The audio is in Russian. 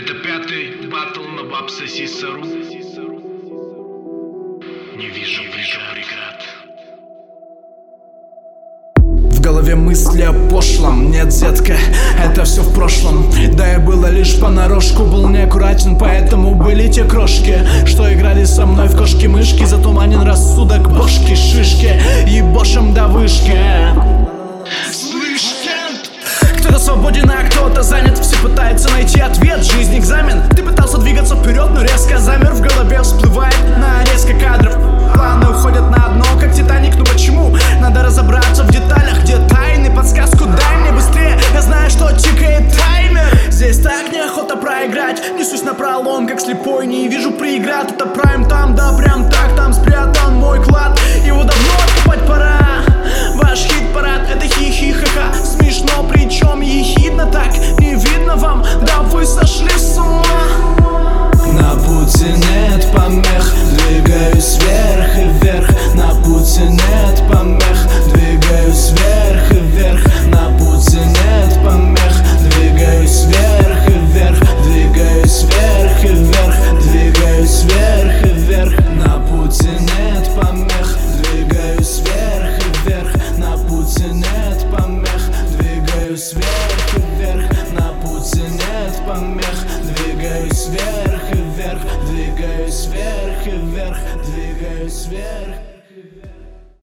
Это пятый батл на баб соси сару. Не вижу преград. В голове мысли о пошлом. Нет, детка, это все в прошлом. Да и было лишь понарошку. Был неаккуратен, поэтому были те крошки, что играли со мной в кошки-мышки. Затуманен рассудок, бошки, шишки, ебошим до вышки. Слышь, Кент! Кто-то свободен, а кто-то занят. Все пытаются найти ответ, жизнь экзамен. Ты пытался двигаться вперед, но резко замер. В голове всплывает нарезка кадров. Планы уходят на дно, как Титаник. Ну почему? Надо разобраться в деталях, где тайны. Подсказку дай мне быстрее, я знаю, что тикает таймер. Здесь так неохота проиграть. Несусь напролом, как слепой, не вижу преград. Это прайм там, да прям так, там спрятан мой клад. Его давно откупать пора. Ваш хит-парад, это хихи-ха-ха. Смешно, причем ехидно так. Не видно вам, да вы сошли с ума. На пути нет помех, двигаюсь вверх и вверх. На пути нет помех, двигаюсь вверх и вверх. На пути нет помех, двигаюсь вверх и вверх. Двигаюсь вверх и вверх, двигаюсь вверх и вверх. На пути нет помех, двигаюсь вверх и вверх. На пути нет помех, двигаюсь вверх и вверх. На пути нет помех, двигаюсь вверх и вверх. Двигаюсь вверх и вверх, двигаюсь вверх.